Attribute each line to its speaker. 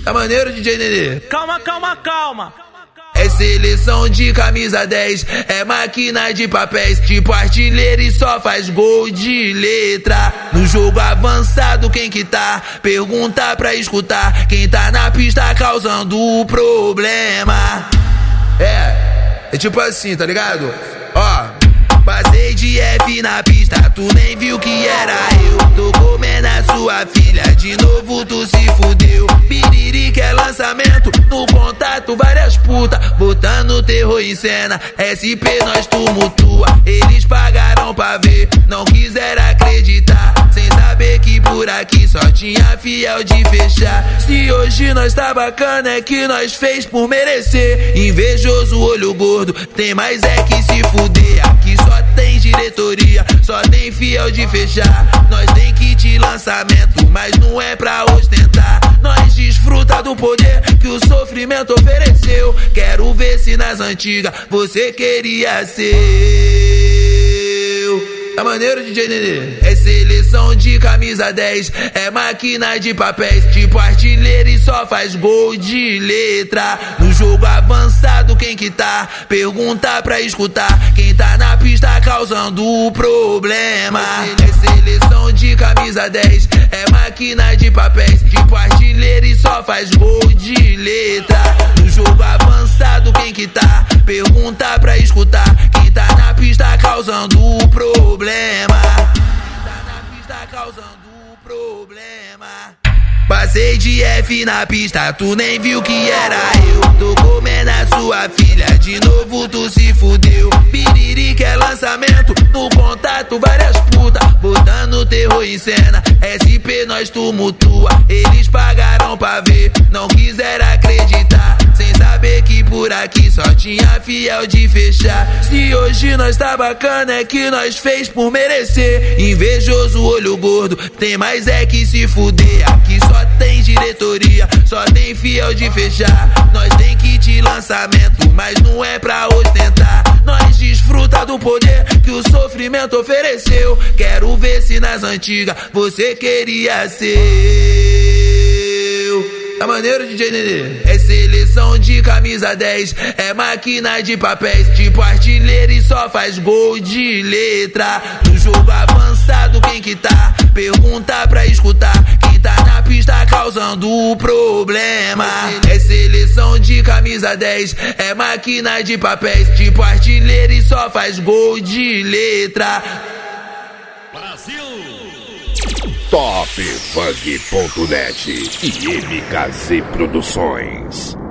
Speaker 1: Tá maneiro, DJ Nenê?
Speaker 2: Calma, calma, calma.
Speaker 1: É seleção de camisa 10, é máquina de papéis, tipo artilheiro e só faz gol de letra. No jogo avançado quem que tá? Pergunta pra escutar, quem tá na pista causando o problema. É tipo assim, tá ligado? Ó, passei de F na pista, tu nem viu que era eu. Tô comendo a sua filha, de novo tu se fudeu. Piriri que é lançamento, no contato várias puta, botando terror em cena. SP nós tumultua, eles pagaram pra ver, não quiseram acreditar, sem saber que por aqui só tinha fiel de fechar. Se hoje nós tá bacana é que nós fez por merecer. Invejoso olho gordo, tem mais é que se fuder. Aqui só tem diretoria, só tem fiel de fechar. Nós tem kit lançamento, mas não é pra ostentar. Nós desfruta do poder que o sofrimento ofereceu. Quero ver se nas antigas você queria ser. Tá maneiro, DJ Nenê? É seleção de camisa 10, é máquina de papéis, tipo artilheiro e só faz gol de letra. No jogo avançado quem que tá? Pergunta pra escutar, quem tá na pista causando o problema. É seleção de camisa 10, é máquina de papéis, tipo artilheiro e só faz gol de letra. No jogo avançado quem que tá? Pergunta pra escutar, quem tá na pista causando o problema. Tá na pista causando o problema. Passei de F na pista, tu nem viu que era eu. Tô comendo a sua filha, de novo tu se fudeu. Piriri que é lançamento, no contato várias puta, botando terror em cena. SP nós tumultua, eles pagaram pra ver, não quiseram acreditar, sem saber que por aqui só tinha fiel de fechar. Se hoje nós tá bacana é que nós fez por merecer. Invejoso olho gordo, tem mais é que se fuder. Aqui só tem diretoria, só tem fiel de fechar. Nós tem kit lançamento, mas não é pra ostentar. Nós desfruta do poder que o sofrimento ofereceu. Quero ver se nas antigas você queria ser. Tá maneiro, DJ Nenê? É seleção de camisa 10, é máquina de papéis, tipo artilheiro e só faz gol de letra. No jogo avançado quem que tá? Pergunta pra escutar, quem tá na pista causando o problema. É seleção de camisa 10, é máquina de papéis, tipo artilheiro e só faz gol de letra.
Speaker 3: Brasil! Topfunk.net e MKZ Produções.